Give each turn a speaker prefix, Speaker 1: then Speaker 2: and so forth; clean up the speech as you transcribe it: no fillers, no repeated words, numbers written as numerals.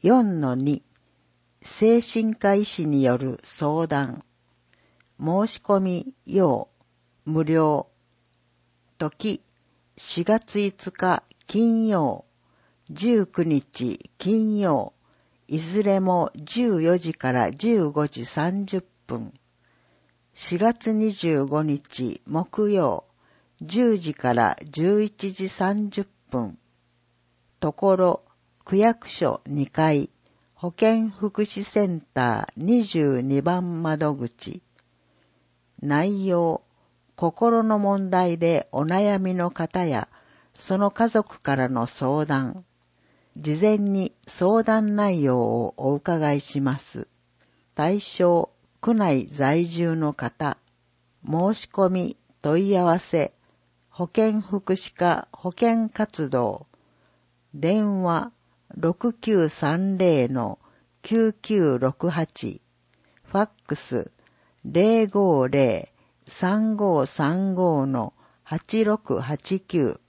Speaker 1: 4-2 精神科医師による相談。申し込み要無料。時4月5日金曜、19日金曜、いずれも14時から15時30分。4月25日木曜、10時から11時30分。ところ、区役所2階、保健福祉センター22番窓口。内容、心の問題でお悩みの方や、その家族からの相談。事前に相談内容をお伺いします。対象、区内在住の方。申し込み、問い合わせ、保健福祉課保健活動。電話、6930-9968。ファックス、050-3535-8689。